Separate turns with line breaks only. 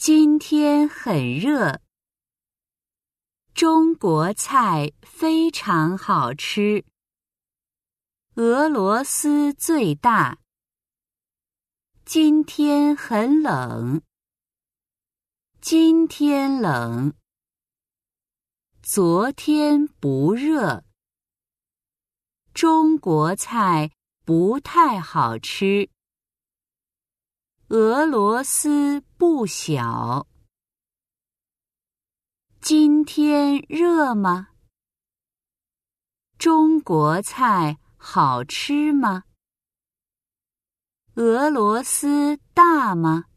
今天很热。中国菜非常好吃。俄罗斯最大。今天很冷。今天冷。昨天不热。中国菜不太好吃。俄罗斯不小。今天热吗？中国菜好吃吗？俄罗斯大吗？